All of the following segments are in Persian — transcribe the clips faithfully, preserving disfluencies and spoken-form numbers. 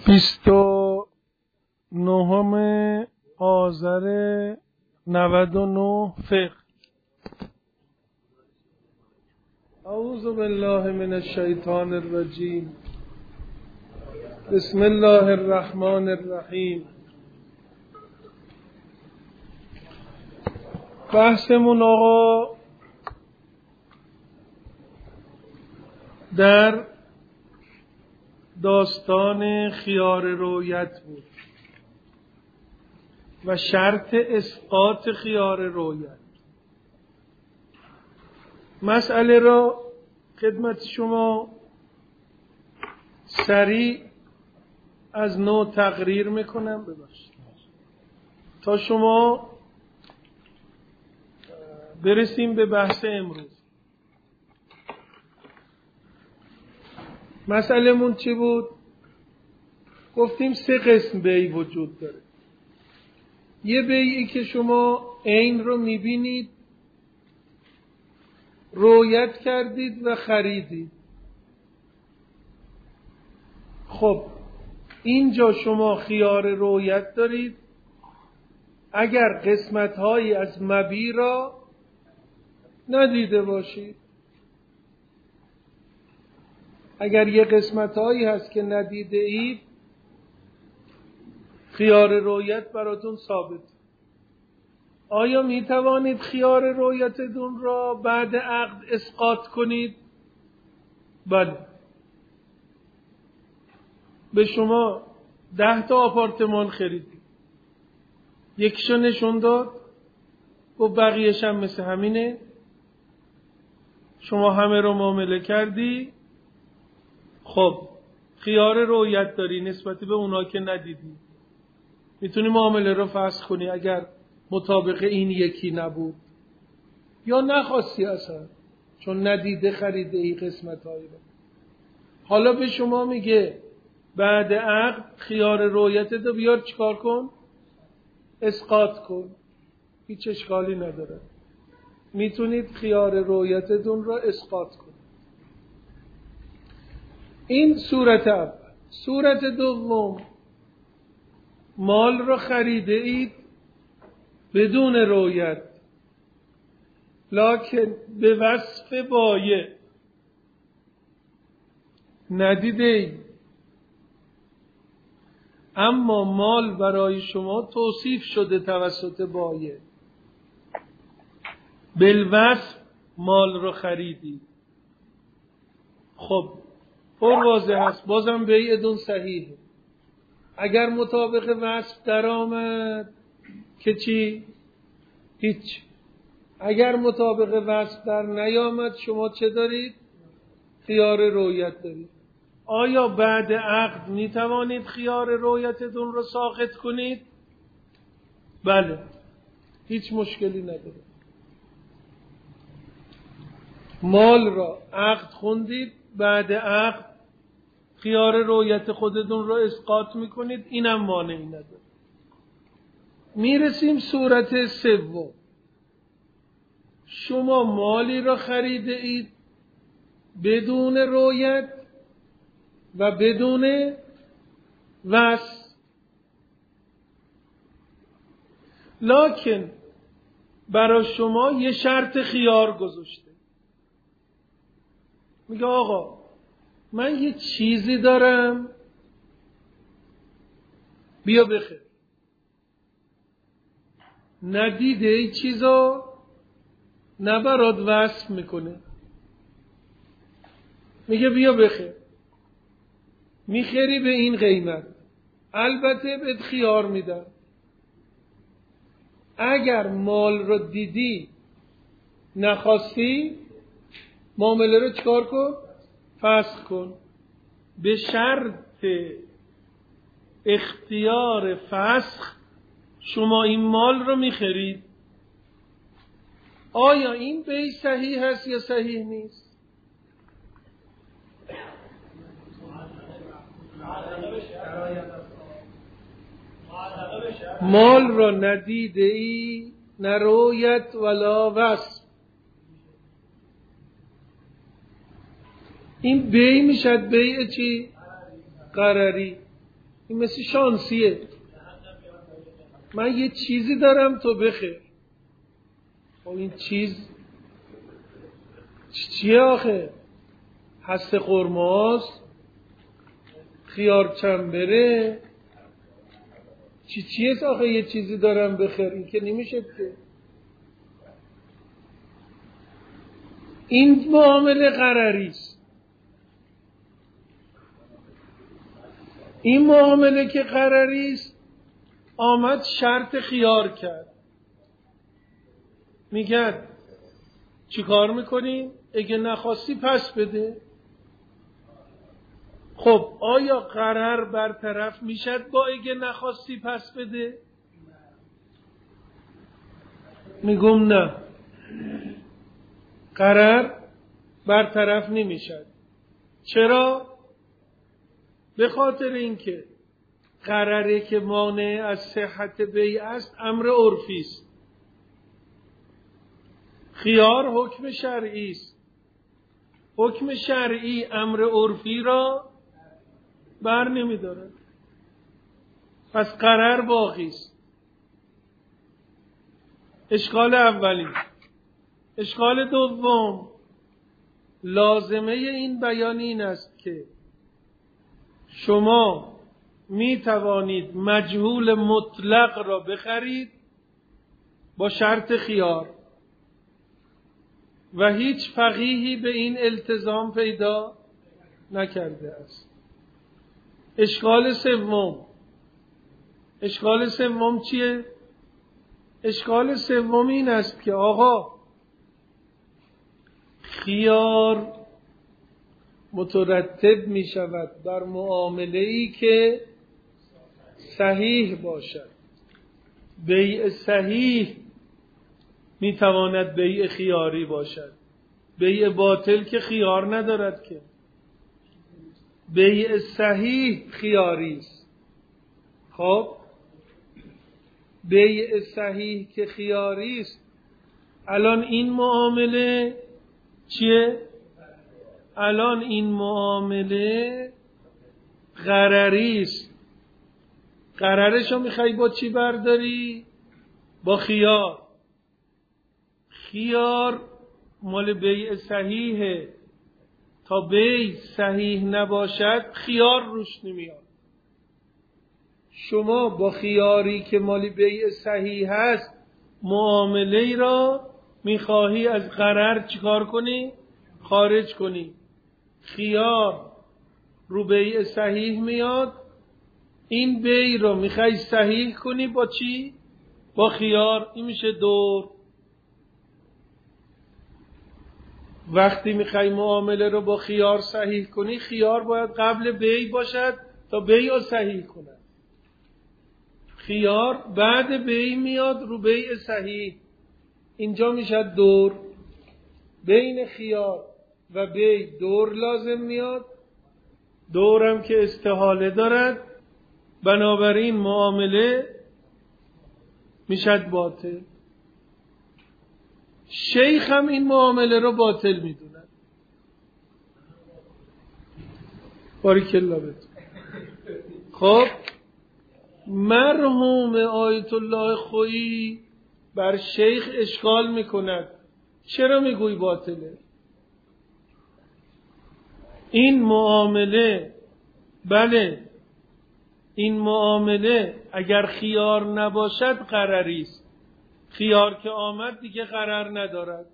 بیست و نهم آذر نود و نه فقه. اعوذ بالله من الشیطان الرجیم. بسم الله الرحمن الرحیم. بحثمون آقا در داستان خیار رویت بود و شرط اسقاط خیار رویت. مسئله را خدمت شما سریع از نو تقریر میکنم ببخشید تا شما برسیم به بحث امروز. مسئله‌مون چی بود؟ گفتیم سه قسم بیع وجود داره. یه بیعی که شما عین رو میبینید، رویت کردید و خریدید. خب اینجا شما خیار رویت دارید اگر قسمت‌هایی از مبیع را ندیده باشید. اگر یه قسمت‌هایی هست که ندیده اید، خیار رویت براتون ثابت. آیا می توانید خیار رویتتون را بعد عقد اسقاط کنید؟ بله. به شما ده تا آپارتمان خریدید، یکیشو نشون داد و بقیه‌ش هم مثل همینه، شما همه رو معامله کردی. خب خیار رویت داری نسبت به اونا که ندیدی. میتونی معامله رو فسخ کنی اگر مطابق این یکی نبود یا نخواستی اصلا چون ندیده خریده ای قسمت هایی رو. حالا به شما میگه بعد عقد خیار رویت رو بیار چیکار کن؟ اسقاط کن. هیچ اشکالی نداره، میتونید خیار رویتتون را اسقاط کنید. این صورت اول. صورت دوم، مال را خریده اید بدون رویت لکن به وصف بایع ندیده اید، اما مال برای شما توصیف شده توسط بایع، بالوصف مال را خریدید. خب پر واضح هست، بازم بیعتون صحیحه. اگر مطابق وصف در آمد که چی؟ هیچ. اگر مطابق وصف در نیامد شما چه دارید؟ خیار رویت دارید. آیا بعد عقد می توانید خیار رویتتون رو ساقط کنید؟ بله، هیچ مشکلی نداره. مال را عقد خوندید، بعد عقد خیار رویت خودتون رو اسقاط میکنید، اینم مانعی نداره. میرسیم صورت سوم. شما مالی را خریده اید بدون رویت و بدون وصف، لکن برای شما یه شرط خیار گذاشته. میگه آقا من یه چیزی دارم بیا بخیر. ندیده ای چیزا نه برات وصف میکنه، میگه بیا بخیر. میخری به این قیمت، البته بهت خیار میدم. اگر مال رو دیدی نخواستی معامله رو چکار کن؟ فسخ کن. به شرط اختیار فسخ شما این مال رو میخرید. آیا این بیع صحیح هست یا صحیح نیست؟ مال را ندیده ای، نه رویت ولا وصف. این بیع میشد بیع چی؟ قراری. این مثل شانسیه. من یه چیزی دارم تو بخیر. خب این چیز چیه آخه؟ هسته خرماست، خیار چنبره، چی چیه آخه یه چیزی دارم بخیر؟ این که نمیشه که. این معامله غرری است. این معامله که غرری است، آمد شرط خیار کرد. میگن چی کار میکنیم؟ اگه نخواستی پس بده. خب آیا غرر برطرف میشد با اگه نخواستی پس بده؟ میگم نه، غرر برطرف نمیشد. چرا؟ به خاطر اینکه غرری که مانع از صحت بیع است امر عرفی است. خیار حکم شرعی است. حکم شرعی امر عرفی را بر نمی دارد. پس غرر باقی است. اشکال اولی. اشکال دوم، لازمه این بیان این است که شما می توانید مجهول مطلق را بخرید با شرط خیار و هیچ فقیهی به این التزام پیدا نکرده است. اشکال سوم. اشکال سوم چیه؟ اشکال سوم این است که آقا خیار مترتب می شود بر معامله‌ای که صحیح باشد. بیع صحیح می تواند بیع خیاری باشد. بیع باطل که خیار ندارد که. بیع صحیح خیاری است. خب بیع صحیح که خیاری است، الان این معامله چیه؟ الان این معامله غرری است. غررش رو میخوای با چی برداری؟ با خیار. خیار مال بیع صحیحه. تا بیع صحیح نباشد خیار روش نمیاد. شما با خیاری که مال بیع صحیح هست معامله ای را میخواهی از غرر چیکار کنی؟ خارج کنی. خیار رو بیع صحیح میاد. این بیع رو میخوای صحیح کنی با چی؟ با خیار. این میشه دور. وقتی میخوای معامله رو با خیار صحیح کنی، خیار باید قبل بیع باشد تا بیع رو صحیح کند. خیار بعد بیع میاد رو بیع صحیح. اینجا میشه دور. بین خیار و بیع دور لازم میاد. دورم که استحاله دارد، بنابراین معامله میشه باطل. شیخ هم این معامله رو باطل میدوند. باریک الله بهتون. خب مرحوم آیت الله خویی بر شیخ اشکال میکند. چرا میگوی باطله؟ این معامله، بله این معامله اگر خیار نباشد غرری است. خیار که آمد دیگه غرر ندارد.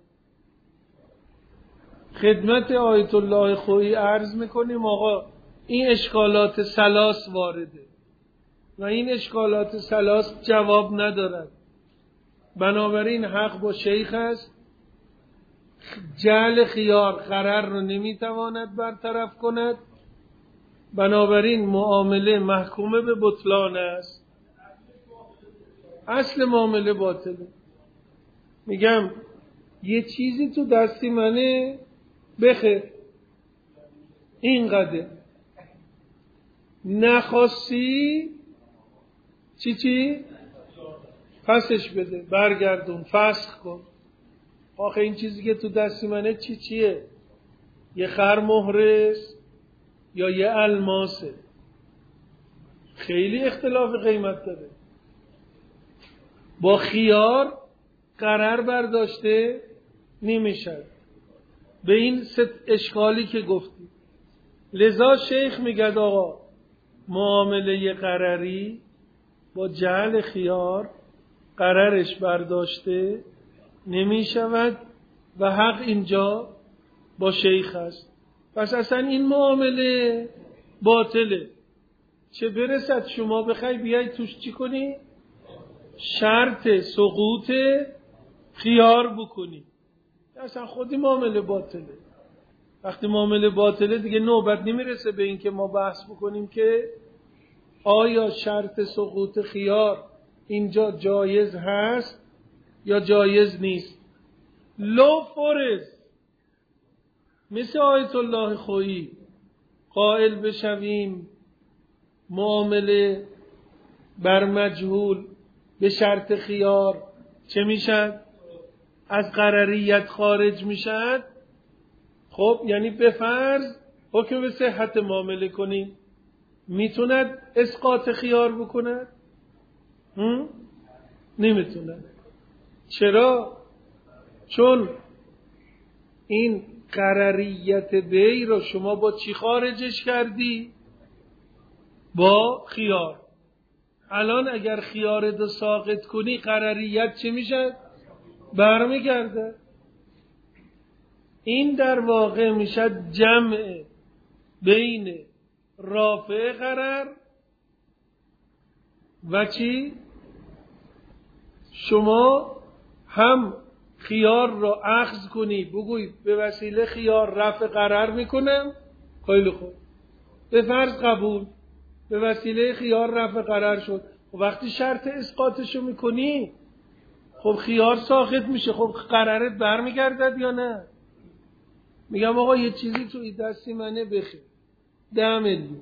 خدمت آیت الله خویی عرض میکنیم آقا این اشکالات ثلاث وارده و این اشکالات ثلاث جواب ندارد. بنابراین حق با شیخ است. جعل خیار غرر رو نمیتواند برطرف کند. بنابراین معامله محکومه به بطلان است. اصل معامله باطله. میگم یه چیزی تو دستی منه بخیر، اینقدر نخواستی چی چی؟ پسش بده، برگردون، فسخ کن. آخه این چیزی که تو دستی منه چی چیه؟ یه خر مهرست یا یه الماسه؟ خیلی اختلاف قیمت داره. با خیار قرار برداشته نمیشه به این ست اشکالی که گفتی. لذا شیخ میگه آقا معامله قراری با جعل خیار قرارش برداشته نمیشود و حق اینجا با شیخ است. پس اصلا این معامله باطله. چه برسد شما بخوای بیای توش چی کنی؟ شرط سقوط خیار بکنی. اصلا خودی معامله باطله. وقتی معامله باطله دیگه نوبت نمیرسه به این که ما بحث بکنیم که آیا شرط سقوط خیار اینجا جایز هست یا جایز نیست. لو فرض مثل آیت الله خویی قائل بشویم معامله بر مجهول به شرط خیار چه میشد؟ از قرریت خارج میشد. خب یعنی به فرض حکم به صحت معامله کنیم، میتوند اسقاط خیار بکند؟ نمیتوند. چرا؟ چون این قرریت بی رو شما با چی خارجش کردی؟ با خیار. الان اگر خیار دو ساقط کنی قرریت چی میشه؟ برمیگرده. این در واقع میشه جمع بین رافع قرار و چی؟ شما هم خیار را اخذ کنی بگوی به وسیله خیار رفع قرار میکنم، خیلی خوب، به فرض قبول، به وسیله خیار رفع قرار شد. و وقتی شرط اسقاطشو میکنی خب خیار ساقط میشه، خب قرارت برمیگردد یا نه؟ میگم آقا یه چیزی توی دستی منه بخیر، ده میلیون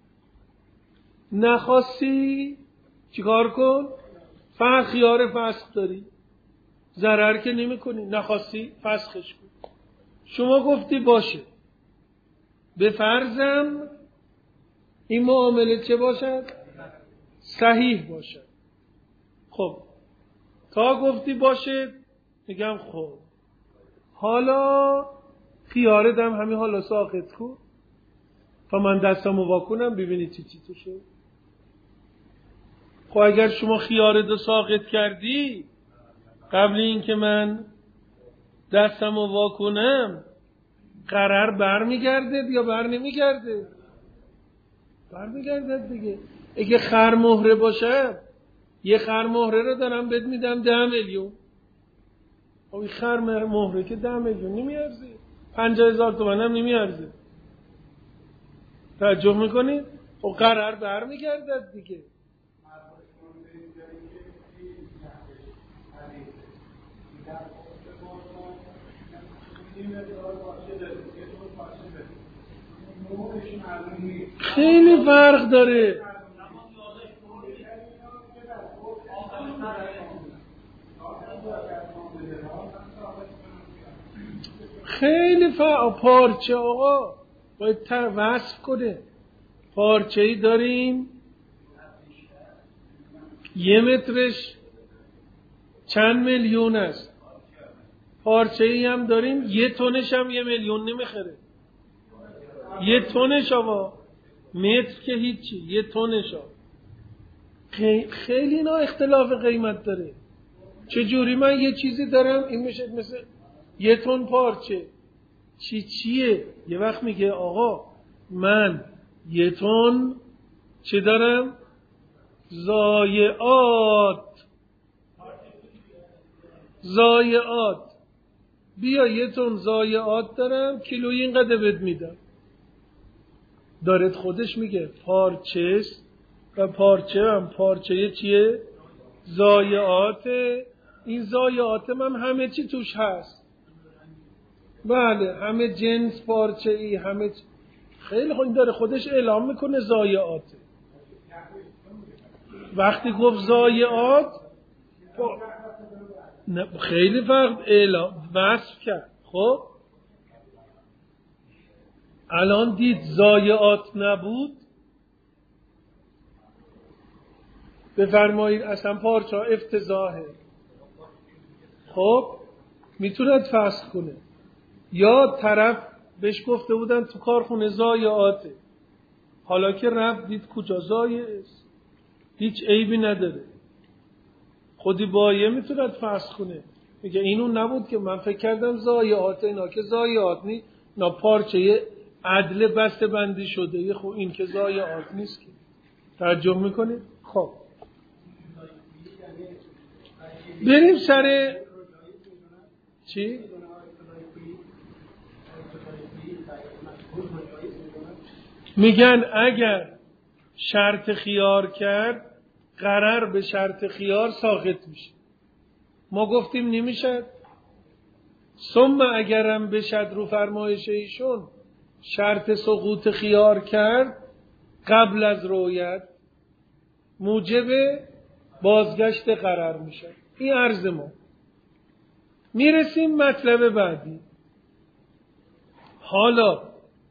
نخواستی چیکار کن؟ فقط خیار فسخ داری، ضرر که نمی کنی، نخواستی فسخش کن. شما گفتی باشه، به فرضم این معامله چه باشد؟ صحیح باشد. خب تا گفتی باشه میگم خب حالا خیاردم همین حالا ساقط کن تا من دستمو واکنم ببینی چی چی تو شد. خب اگر شما خیارد ساقط کردی قبل این که من دستمو واکنم قرار برمیگرده یا بر نمیگرده؟ برمیگرده دیگه. اگه خر مهره باشه یه خر مهره رو دارم بهت میدم ده میلیون، خب این خر مهره که ده میلیون نمیارزه، پنجاه هزار تومن هم نمیارزه. توجه میکنید؟ خب قرار برمیگرده دیگه. خیلی فرق داره. خیلی فرق. پارچه آقا باید وصف کنه. پارچه ای داریم یه مترش چند میلیون است، پارچه ای هم داریم یه تونش هم یه میلیون نمیخره. یه تونش آقا، متر که هیچی، یه تونش آقا. خیلی اینا اختلاف قیمت داره. چجوری من یه چیزی دارم این میشه مثل یه تون پارچه چی چیه؟ یه وقت میگه آقا من یه تون چه دارم؟ ضایعات. ضایعات بیا یه تون ضایعات دارم کیلویی اینقدر بهت میدم. دارد خودش میگه پارچه و پارچه هم پارچه چیه؟ ضایعات. این ضایعات من همه چی توش هست. بله همه جنس پارچه ای همه چی. خیلی خوب داره خودش اعلام میکنه ضایعات. وقتی گفت ضایعات خیلی فرق اعلام وصف کرد. خب الان دید ضایعات نبود بفرمایید اصلا پارچه افتضاحه، خب میتوند فسخ کنه. یا طرف بهش گفته بودن تو کارخونه ضایعاته، حالا که رفت دید کجا ضایع است، هیچ عیبی نداره، خودی بایه میتوند فسخ کنه. میگه اینو نبود که من فکر کردم ضایعات، اینا که ضایعات نیست، اینا پارچه عدل بسته بندی شده، خب این که ضایعات نیست که. توجه میکنید؟ خب بریم سر چی؟ میگن اگر شرط خیار کرد قرار به شرط خیار ساقط میشه. ما گفتیم نمیشه. ثم اگرم بشد رو فرمایش ایشون شرط سقوط خیار کرد قبل از رویت موجب بازگشت قرار میشه. این عرض ما. میرسیم مطلب بعدی. حالا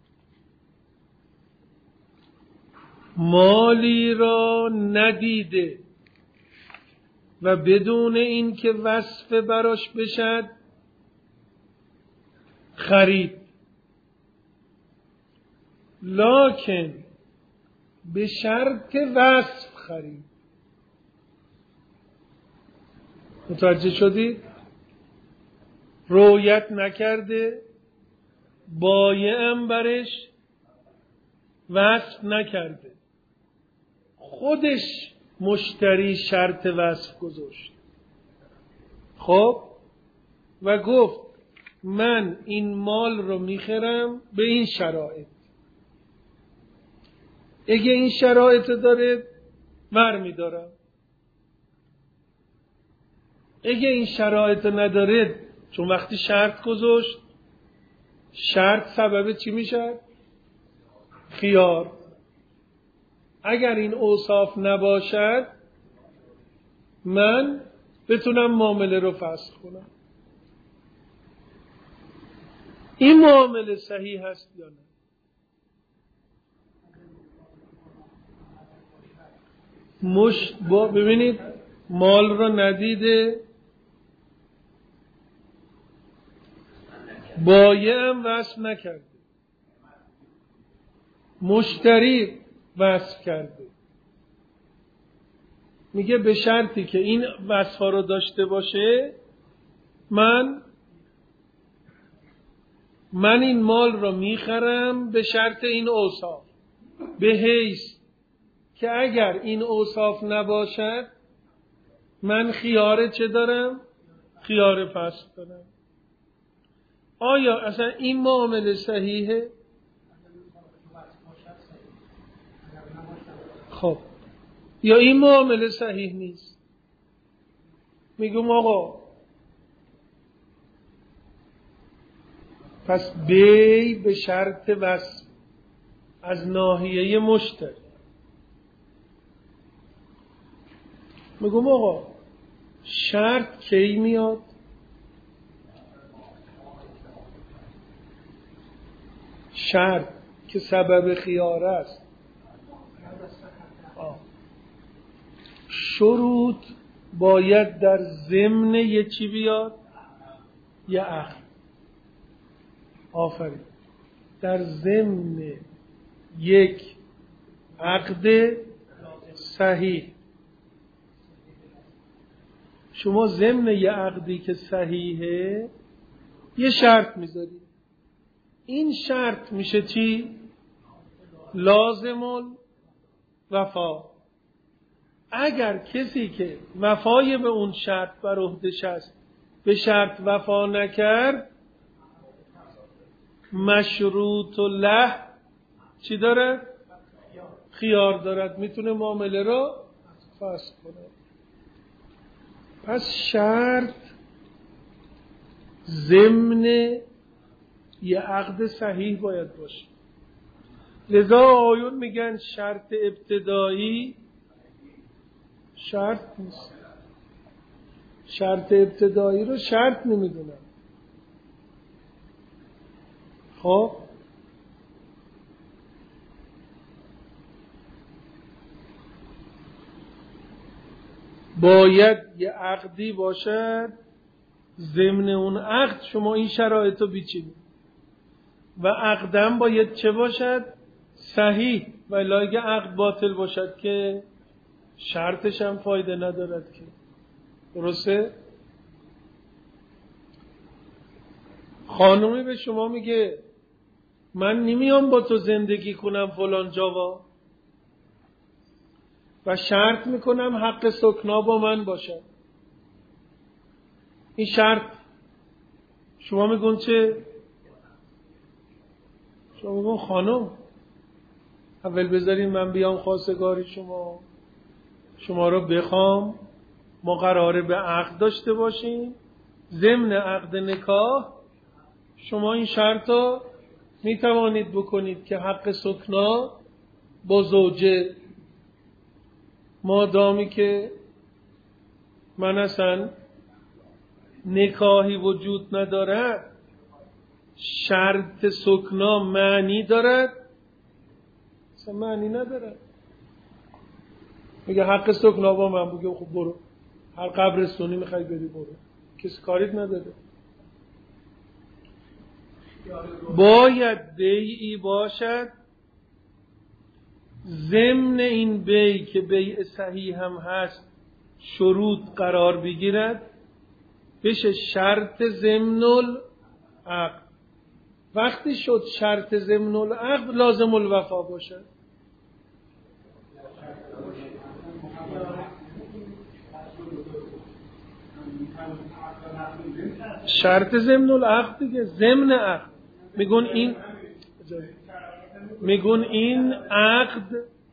مالی را ندیده و بدون این که وصف براش بشد خرید، لکن به شرط وصف خرید. متوجه شدید؟ رویت نکرده، بایعم برش وصف نکرده، خودش مشتری شرط وصف گذاشت. خب و گفت من این مال رو میخرم به این شرایط، اگه این شرایط داره ور میدارم، اگه این شرایط نداره، چون وقتی شرط گذاشت، شرط سبب چی میشه؟ خیار. اگر این اوصاف نباشد من بتونم معامله رو فسخ کنم. این معامله صحیح هست یا نه؟ مش با ببینید مال رو ندیده، بایع هم وصف نکرده، مشتری وصف کرده. میگه به شرطی که این وصفا رو داشته باشه من من این مال رو میخرم به شرط این اوصاف، به حیث که اگر این اوصاف نباشد من خیار چه دارم؟ خیار فسخ دارم. آیا اصلا این معامله صحیحه؟ خب یا این معامله صحیح نیست؟ میگم آقا پس بی به شرط وصف از ناحیه مشتری. میگم آقا شرط کی میاد؟ شرط که سبب خیار است. آه. شروط باید در ضمن یه چی بیاد؟ یه عقد. آفرین. در ضمن یک عقد صحیح. شما ضمن یه عقدی که صحیحه یه شرط میذاری. این شرط میشه چی؟ لازم وفا. اگر کسی که وفای به اون شرط بر عهده‌ش است به شرط وفا نکرد، مشروط له چی داره؟ خیار دارد، میتونه معامله رو فسخ کنه. پس شرط ضمن یه عقد صحیح باید باشه. لذا آیون میگن شرط ابتدایی شرط نیست. شرط ابتدایی رو شرط نمیدونن. خب باید یه عقدی باشد، ضمن اون عقد شما این شرایط رو بیچینید و عقدم باید چه باشد؟ صحیح. و اگه عقد باطل باشد که شرطش هم فایده ندارد که. درسته؟ خانومی به شما میگه من نمیام با تو زندگی کنم فلان جاوا و شرط میکنم حق سکنا با من باشه. این شرط شما میگون چه؟ شما میگون خانم اول بذارین من بیام خواستگاری شما شما رو بخوام، ما قراره به عقد داشته باشیم، ضمن عقد نکاح شما این شرط رو میتوانید بکنید که حق سکنا با زوجه، مادامی که من اصلا نکاحی وجود ندارد، شرط سکنا معنی دارد؟ اصلا معنی ندارد. میگه حق سکنا با من، بگه خب برو هر قبرستونی میخوای بری برو، کسی کاریت نداره. باید بیعی باشد، ضمن این بیع که بیع صحیح هم هست شروط قرار بگیرد، بشه شرط ضمن العقد. وقتی شد شرط ضمن العقد لازم الوفا باشد. شرط ضمن العقد دیگه، ضمن عقد میگون این میگون این عقد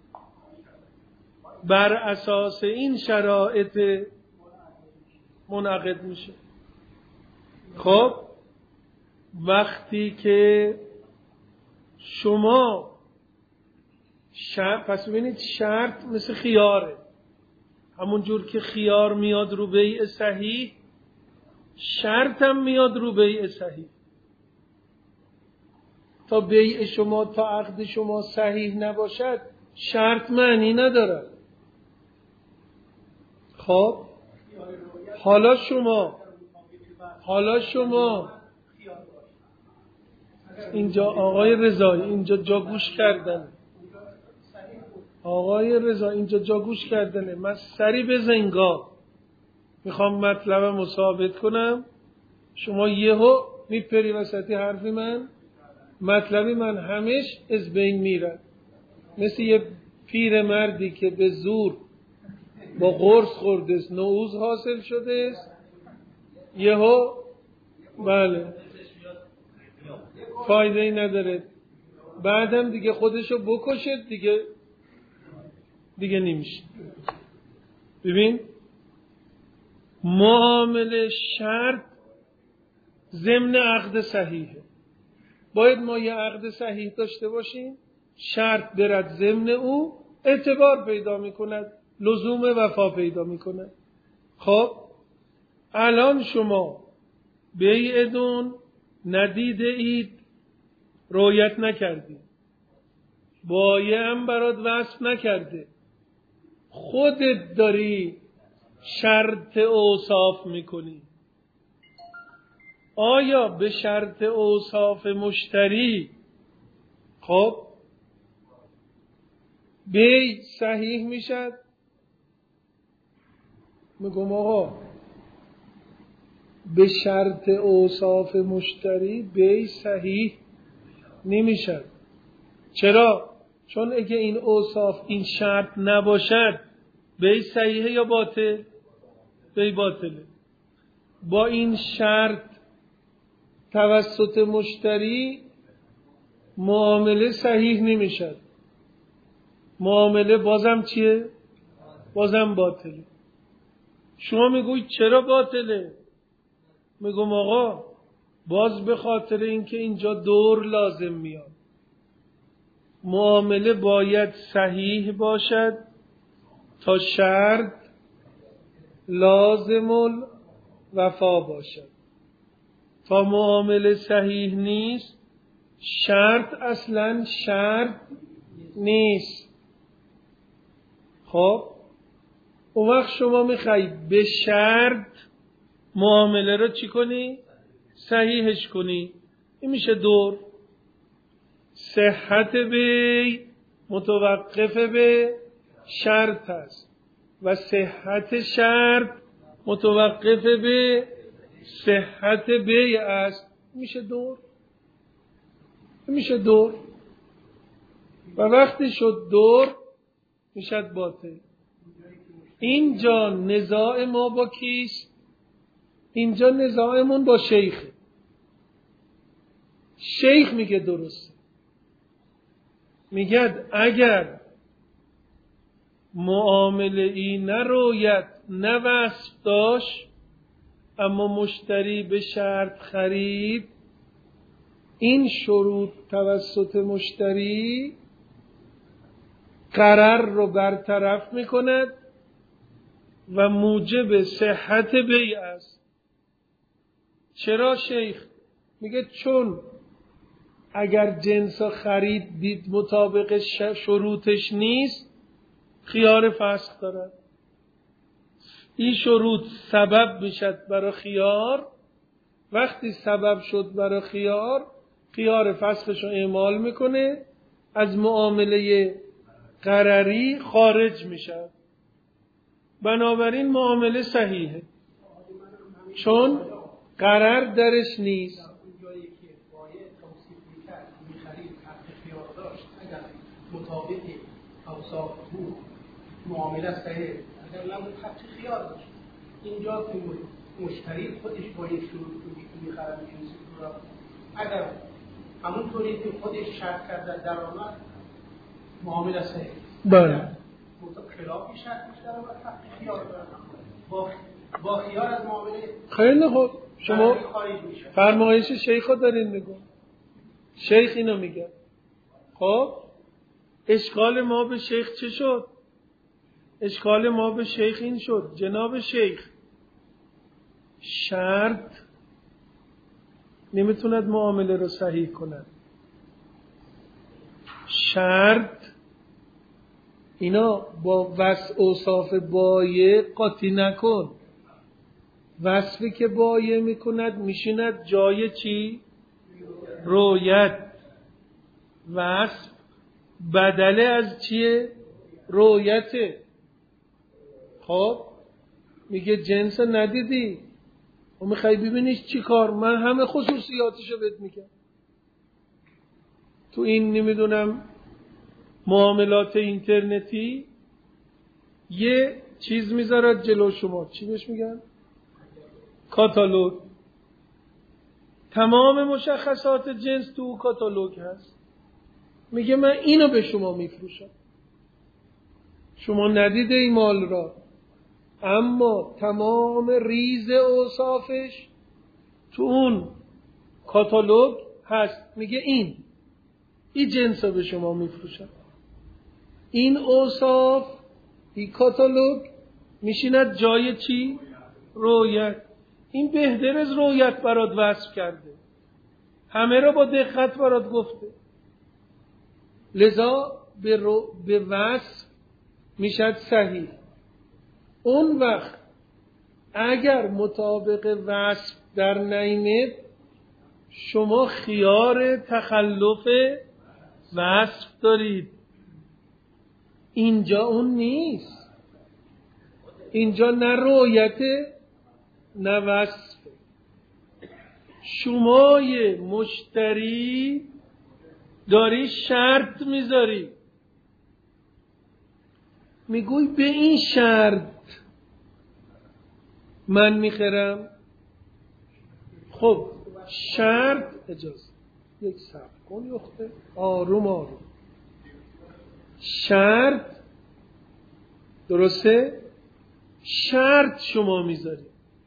بر اساس این شرایط منعقد میشه. خب وقتی که شما شرط، پس ببینید شرط مثل خیاره، همون جور که خیار میاد رو بیع صحیح، شرط هم میاد رو بیع صحیح. تا بیع شما تا عقد شما صحیح نباشد شرط معنی ندارد. خب حالا شما حالا شما اینجا آقای رضایی اینجا جا گوش کردن، آقای رضا اینجا جا گوش کردنه، من سری به زنگا میخوام مطلبم رو ثابت کنم، شما یهو میپری وسطی حرفی من، مطلبی من همش از بین میره. مثل یه پیر مردی که به زور با قرص خورده است، نعوذ حاصل شده است، یهو بله فایده ای نداره، بعدم دیگه خودشو بکشه دیگه دیگه نمیشه. ببین معامله شرط ضمن عقد صحیحه، باید ما یه عقد صحیح داشته باشیم، شرط برد ضمن او اعتبار پیدا میکند، لزوم وفا پیدا میکند. خب الان شما بیعتون ندیده اید، رعایت نکردید، بایع هم برات وصف نکرده، خودت داری شرط اوصاف میکنی. آیا به شرط اوصاف مشتری خب بیع صحیح میشد؟ میگم آقا به شرط اوصاف مشتری بیع صحیح نمیشد. چرا؟ چون اگه این اوصاف این شرط نباشد بیع صحیحه یا باطل؟ بیع باطله. با این شرط توسط مشتری معامله صحیح نمیشد، معامله بازم چیه؟ بازم باطله. شما میگوید چرا باطله؟ میگم آقا باز به خاطر اینکه اینجا دور لازم میاد، معامله باید صحیح باشد تا شرط لازم الوفا باشد. تا معامله صحیح نیست شرط اصلا شرط نیست. خب اون وقت شما میخوای به شرط معامله رو چی کنی؟ صحیحش کنی. این میشه دور. صحت بی متوقف به شرط است و صحت شرط متوقف به صحت بی است. میشه دور. میشه دور. و وقتی شد دور میشد باطل. اینجا نزاع ما با کیست؟ اینجا نزاعمون با شیخ. شیخ میگه درسته. میگه اگر معامله ای نه رویت نه وصف داشت اما مشتری به شرط خرید، این شروط توسط مشتری قرار رو برطرف میکند و موجب صحت بیع است. چرا شیخ؟ میگه چون اگر جنس خرید دید مطابق شروطش نیست خیار فسخ دارد. این شروط سبب میشد برای خیار. وقتی سبب شد برای خیار، خیار فسخش رو اعمال میکنه، از معامله قراری خارج میشه. بنابراین معامله صحیحه چون قرار درش نیست. مطابق اوصاف بود معامله صحیح، اگر نبود حق خیار داشت. اینجا که مشتری خودش با این شروط که میخرد این را اگر همونطوری که خودش شرط کرده در آمد معامله صحیح. بله. خلافی شرط در آمد حق خیار دارد. با با خیار از معامله خیلی خوب. شما فرمایش شیخ رو دارین میگو. شیخ اینو میگه. خب اشکال ما به شیخ چه شد؟ اشکال ما به شیخ این شد جناب شیخ شرط نمیتوند معامله رو صحیح کند. شرط اینا با وصف اوصاف بایع قاطی نکن. وصفی که بایع میکند میشیند جای چی؟ رویت. وصف بدله از چیه؟ رویته. خب میگه جنس ندیدی و میخوای ببینیش چی کار؟ من همه خصوصیاتشو بهت میگم. تو این نمیدونم معاملات اینترنتی یه چیز میذارد جلو شما، چی بهش میگن؟ کاتالوگ. تمام مشخصات جنس تو کاتالوگ هست. میگه من اینو به شما میفروشم، شما ندیده این مال را، اما تمام ریز اوصافش تو اون کاتالوگ هست. میگه این این جنس رو به شما میفروشم. این اوصاف این کاتالوگ میشیند جای چی؟ رویت. این بهتر از رویت برات وصف کرده، همه را با دقت برات گفته. لذا به, رو... به وصف میشد صحیح. اون وقت اگر مطابق وصف در نیامد شما خیار تخلف وصف دارید. اینجا اون نیست. اینجا نه رویته نه وصف. شمای مشتری داری شرط میذاری، میگوی به این شرط من میخرم. خب شرط اجازه یک صبر کن یخته، آروم آروم. شرط درسته؟ شرط شما میذاری،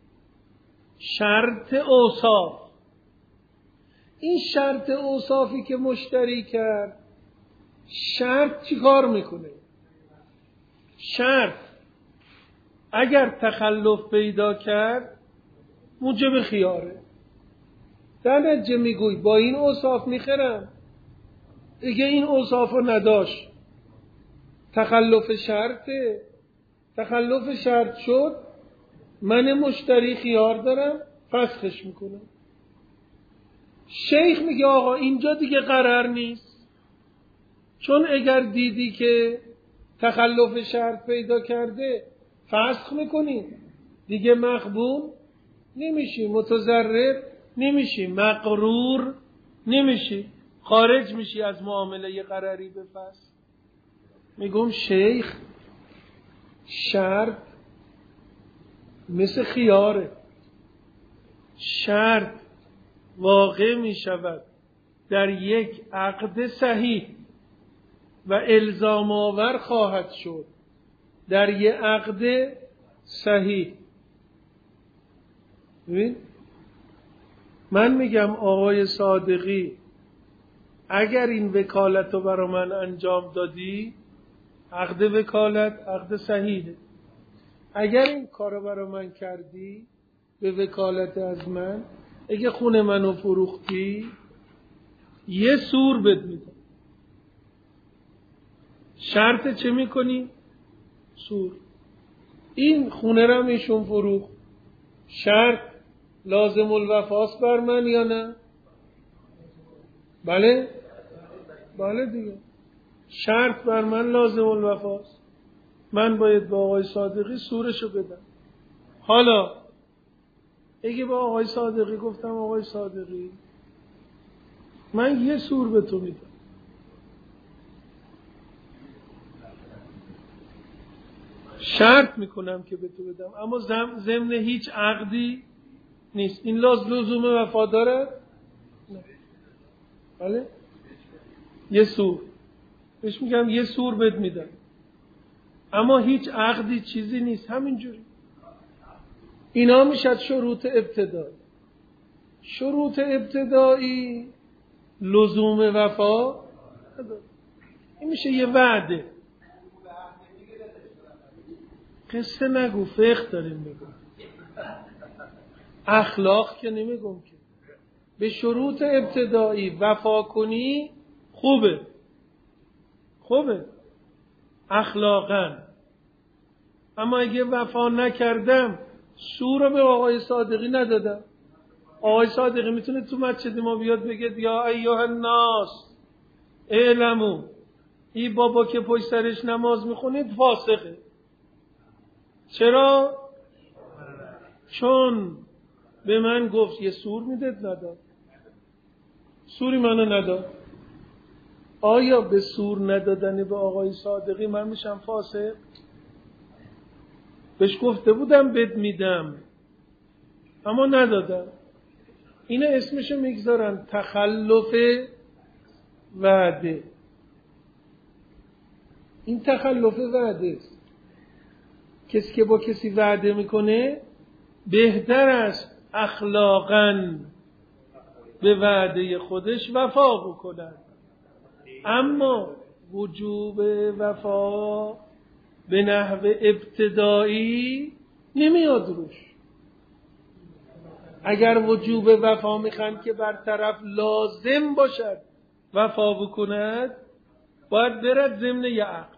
شرط اوصاف. این شرط اوصافی که مشتری کرد، شرط چی کار میکنه؟ شرط اگر تخلف پیدا کرد موجب خیاره. در نتیجه میگوی با این اوصاف میخرم، دیگه این اوصاف رو نداشت، تخلف شرطه، تخلف شرط شد، من مشتری خیار دارم فسخش میکنم. شیخ میگه آقا اینجا دیگه قرار نیست، چون اگر دیدی که تخلف شرط پیدا کرده فسخ میکنی، دیگه مغبون نمیشی، متضرر نمیشی، مغرور نمیشی، خارج میشی از معامله قراری به فسخ. میگم شیخ شرط مثل خیاره، شرط واقع می شود در یک عقد صحیح و الزام آور خواهد شد در یک عقد صحیح. ببین من میگم آقای صادقی اگر این وکالت رو برای من انجام دادی، عقد وکالت عقد صحیحه. اگر این کار رو برای من کردی به وکالت از من، اگه خونه منو فروختی یه سور بد میدم. شرط چه میکنی؟ سور. این خونه رو ایشون فروخت، شرط لازم الوفاست بر من یا نه؟ بله؟ بله دیگه، شرط بر من لازم الوفاست، من باید با آقای صادقی سورشو بدم. حالا اگه با آقای صادقی گفتم آقای صادقی من یه سور به تو میدم، شرط میکنم که به تو بدم، اما ضمن هیچ عقدی نیست. این لاز لزوم وفا داره؟ نه. بله؟ یه سور بهش میگم یه سور بد میدم، اما هیچ عقدی چیزی نیست، همینجوری. اینا میشد شروط ابتدایی. شروط ابتدایی لزوم وفا این میشه یه وعده. قصه نگو، فقه داریم میگم، اخلاق که نمیگم که. به شروط ابتدایی وفا کنی خوبه، خوبه اخلاقاً. اما اگه وفا نکردم سور رو به آقای صادقی ندادم، آقای صادقی میتونه تو مسجد ما بیاد بگه یا ایها الناس اعلموا این بابا که پشت سرش نماز میخونید فاسقه. چرا؟ چون به من گفت یه سور میدد نداد، سوری منو نداد. آیا به سور ندادن به آقای صادقی من میشم فاسق؟ بهش گفته بودم بد میدم اما ندادم. اینه اسمشو میگذارن تخلف وعده. این تخلف وعده است. کسی که با کسی وعده میکنه بهتر است اخلاقاً به وعده خودش وفا بکنه، اما وجوب وفا به نحو ابتدایی نمیاد روش. اگر وجوب وفا میخوان که بر طرف لازم باشد وفا بکند، باید برد ضمن یه عقد.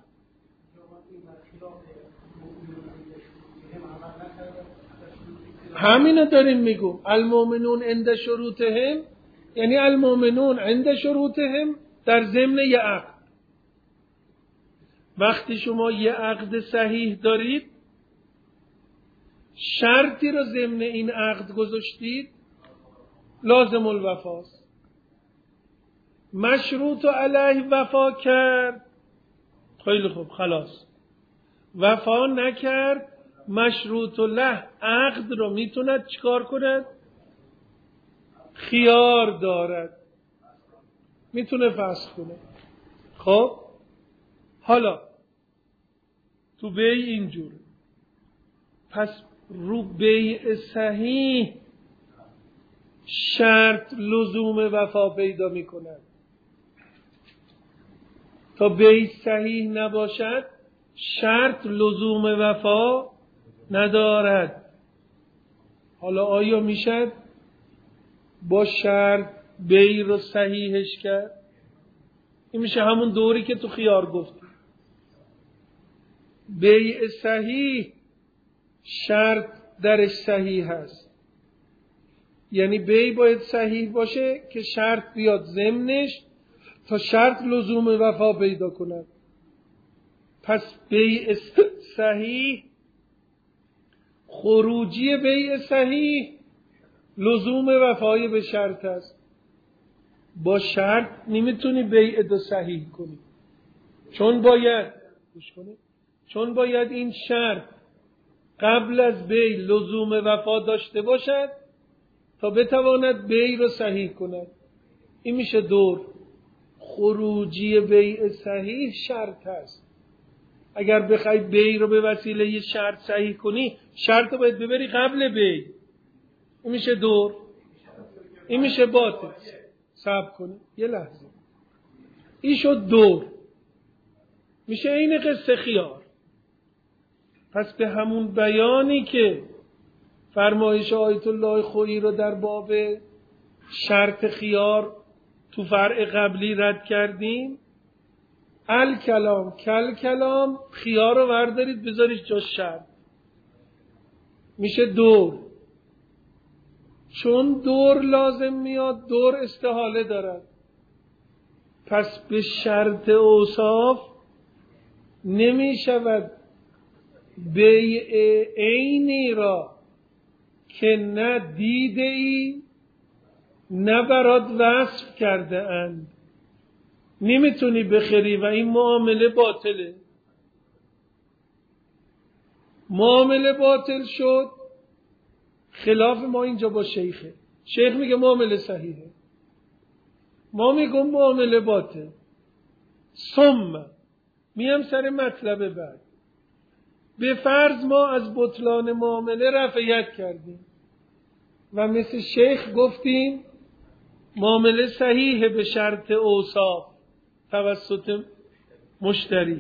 همینو داریم میگم، المؤمنون عند شروطهم، یعنی المؤمنون عند شروطهم در ضمن یه عقد. وقتی شما یه عقد صحیح دارید، شرطی رو ضمن این عقد گذاشتید، لازم الوفاست. مشروط علیه وفا کرد، خیلی خوب خلاص. وفا نکرد، مشروط له عقد رو میتوند چیکار کند؟ خیار دارد، میتونه فسخ کنه. خب حالا تو بیع اینجور، پس رو بیع صحیح شرط لزوم وفا پیدا میکند. تا بیع صحیح نباشد شرط لزوم وفا ندارد. حالا آیا میشد با شرط بیع رو صحیحش کرد؟ این میشه همون دوری که تو خیار گفتی. بیع صحیح شرط درش صحیح هست، یعنی بیع باید صحیح باشه که شرط بیاد ضمنش تا شرط لزوم وفا پیدا کند. پس بیع صحیح، خروجی بیع صحیح لزوم وفای به شرط است. با شرط نمیتونی بیع دو صحیح کنی، چون باید گوش کنی چون باید این شرط قبل از بیع لزوم وفا داشته باشد تا بتواند بیع رو صحیح کند. این میشه دور. خروجی بیع صحیح شرط هست. اگر بخوای بیع رو به وسیله یه شرط صحیح کنی، شرط رو باید ببری قبل بیع. این میشه دور. این میشه باطل. صبر کنی یه لحظه. این شد دور. میشه این قصه خیار. پس به همون بیانی که فرمایش آیت الله خویی رو در باب شرط خیار تو فرع قبلی رد کردیم، الکلام کل کلام، خیار رو وردارید بذاریش جا شرط، میشه دور. چون دور لازم میاد، دور استحاله دارد، پس به شرط اوصاف نمی شود بیع عینی را که نه دیده ای نه برات وصف کرده اند نمیتونی بخری و این معامله باطله. معامله باطل شد. خلاف ما اینجا با شیخه. شیخ میگه معامله صحیحه، ما میگم معامله باطل. ثم میم سر مطلب بعد. به فرض ما از بطلان معامله رفعیت کردیم و مثل شیخ گفتیم معامله صحیحه به شرط اوصاف توسط مشتری.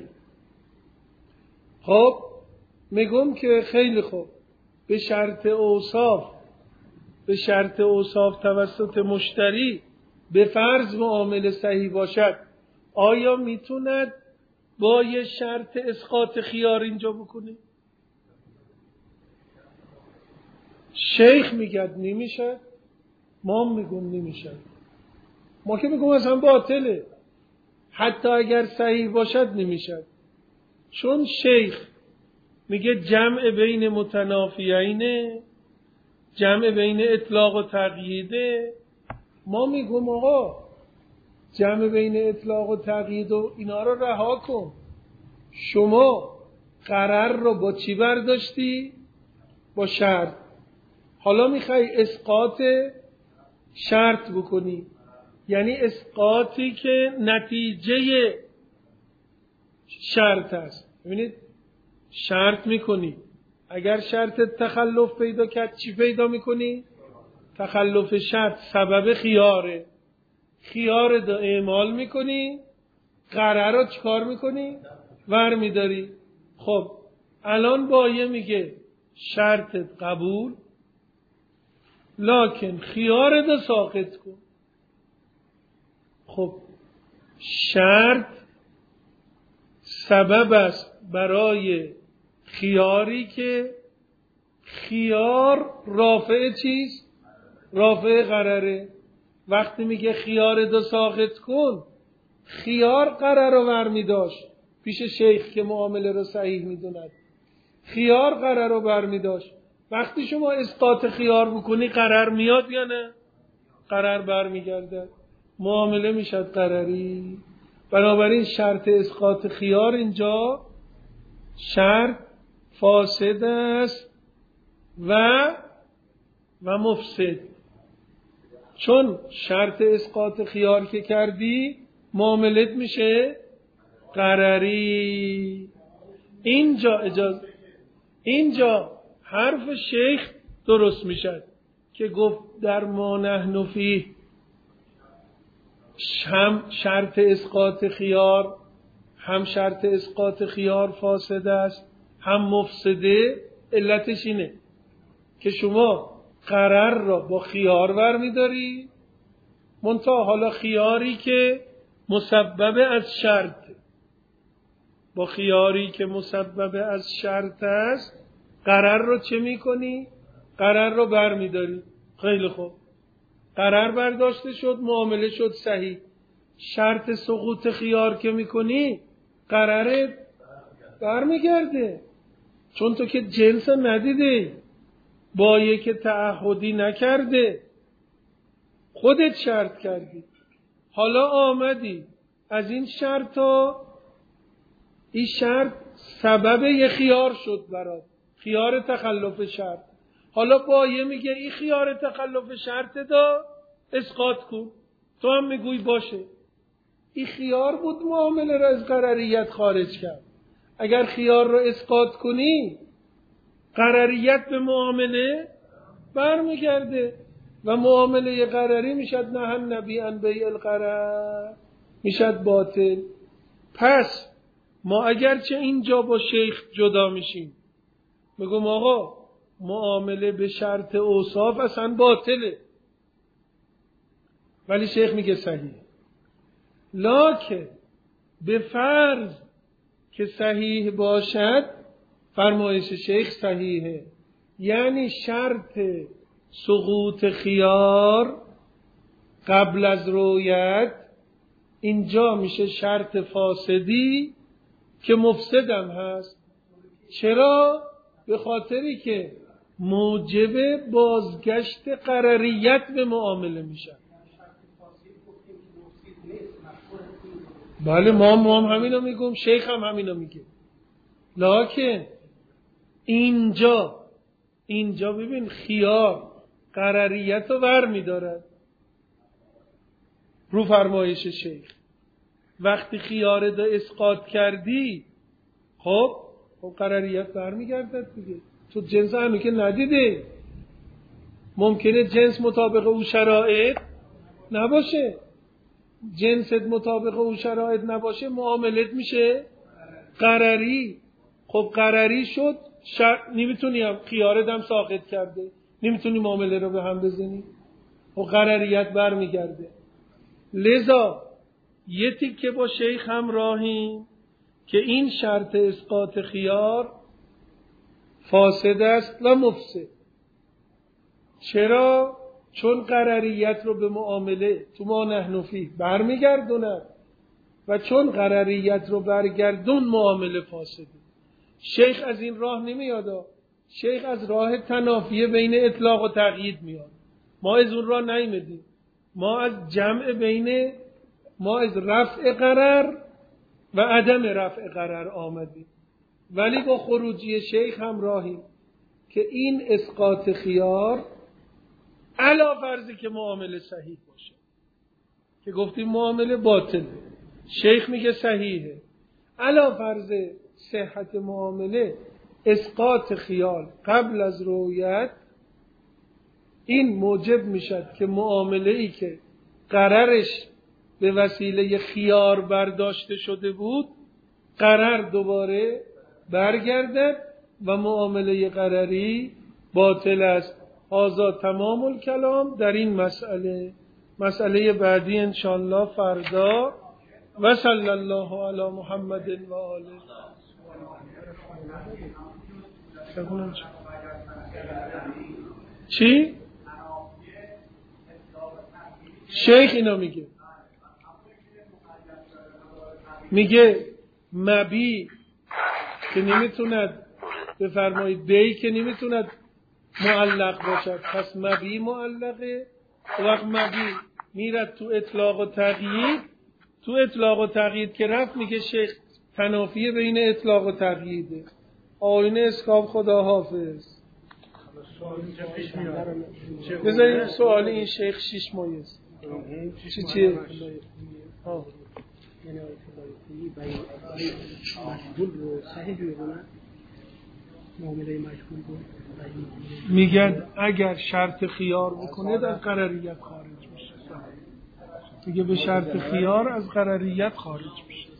خب میگم که خیلی خوب، به شرط اوصاف به شرط اوصاف توسط مشتری به فرض معامله صحیح باشد، آیا میتوند با یه شرط اسقاط خیار اینجا بکنی؟ شیخ میگه نمیشه، ما میگم نمیشه. ما که میگم اصلا باطله، حتی اگر صحیح باشد نمیشه. چون شیخ میگه جمع بین متنافیینه، جمع بین اطلاق و تقییده. ما میگم آقا جمع بین اطلاق و تقیید و اینا رو رها کن. شما قرار رو با چی برداشتی؟ با شرط. حالا میخوای اسقاط شرط بکنی، یعنی اسقاطی که نتیجه شرط است. ببینید شرط میکنی، اگر شرط تخلف پیدا کرد چی پیدا میکنی؟ تخلف شرط سبب خیاره، خیار دا اعمال میکنی، قرار رو چکار میکنی؟ ور میداری. خب الان بایه میگه شرطت قبول، لکن خیار دا ساقط کن. خب شرط سبب است برای خیاری که خیار رافع چیست؟ رافع قراره. وقتی میگه خیار دو ساقط کن، خیار قرار رو برمی داشت پیش شیخ که معامله رو صحیح میدوند، خیار قرار رو برمی داشت. وقتی شما اسقاط خیار بکنی قرار میاد یا نه؟ قرار برمی گرده، معامله میشد قراری. بنابراین شرط اسقاط خیار اینجا شرط فاسد است و و مفسد. چون شرط اسقاط خیار که کردی معاملت میشه قراری. اینجا اجازه اینجا حرف شیخ درست میشد که گفت در ما نحن فیه هم شرط اسقاط خیار هم شرط اسقاط خیار فاسد است هم مفسده. علتش اینه که شما قرار را با خیار برمی داری، منتها حالا خیاری که مسبب از شرط، با خیاری که مسبب از شرط است قرار رو چه میکنی؟ قرار رو بر میداری. خیلی خوب، قرار برداشته شد، معامله شد صحیح. شرط سقوط خیار که میکنی قراره بر میگرده، چون تو که جنس ندیده، با یک تعهدی نکرده، خودت شرط کردی. حالا آمدی از این شرط ها، این شرط سبب یه خیار شد برات، خیار تخلف شرط. حالا بایه میگه این خیار تخلف شرط دا اسقاط کن، تو هم میگوی باشه. این خیار بود معامله را از قرریت خارج کرد. اگر خیار رو اسقاط کنی قرریت به معامله برمیگرده و معامله قرری میشد نه نبی ان بیع القرر، میشد باطل. پس ما اگرچه اینجا با شیخ جدا میشیم، میگم آقا معامله به شرط اوصاف اصلا باطله، ولی شیخ میگه صحیح. لکن به فرض که صحیح باشد، فرمایش شیخ صحیحه، یعنی شرط سقوط خیار قبل از رویت اینجا میشه شرط فاسدی که مفسدم هست. چرا؟ به خاطری که موجب بازگشت قرریت به معامله میشه. بله ما ما هم همینو میگم، شیخ هم همینو میگه. لکن اینجا اینجا ببین خیار قرریت رو بر میدارد رو فرمایش شیخ. وقتی خیار دا اسقاط کردی، خب خب قرریت بر میگردد دیگه. تو جنس همی که ندیده، ممکنه جنس مطابق او شرایط نباشه. جنست مطابق او شرایط نباشه، معاملت میشه قرری. خب قرری شد، شر... نمیتونی هم خیارت هم ساقط کرده، نمیتونی معامله رو به هم بزنی و قرریت بر میگرده. لذا یه تیکه با شیخ هم راهیم که این شرط اسقاط خیار فاسد است و مفسد. چرا؟ چون قرریت رو به معامله تو ما نحنفی برمیگردوند و چون قرریت رو برگردون معامله فاسده. شیخ از این راه نمیاد، شیخ از راه تنافیه بین اطلاق و تقیید میاد. ما از اون راه نیامدیم، ما از جمع بین ما از رفع قرر و عدم رفع قرر آمدیم، ولی با خروجی شیخ هم راهیم که این اسقاط خیار علا فرضی که معامله صحیح باشه، که گفتیم معامله باطله، شیخ میگه صحیحه، علا فرض صحت معامله اسقاط خیال قبل از رویت، این موجب میشد که معامله ای که قررش به وسیله خیار برداشته شده بود قرر دوباره برگردد و معامله قرری باطل است. هذا تمام الکلام در این مسئله. مسئله بعدی انشاءالله فردا. و صلی الله علی محمد و آله. چی؟ شیخ اینا میگه میگه مبی که نمیتوند، بفرمایید بی که نمیتوند معلق باشد، پس مبی معلقه. وقت مبی میرد تو اطلاق و تقیید، تو اطلاق و تقیید که رفت میگه شیخ تنافیه بین اطلاق و تقییده. آینه اسکاب خدا حافظ. بذاریم سوال این شیخ شیش مایه است. چی چیه؟ یعنی مجبول رو صحیح می‌دونه، معامله مجبول بود. میگن اگر شرط خیار بکنه در قرریت خارج میشه، دیگه به شرط خیار از قرریت خارج میشه.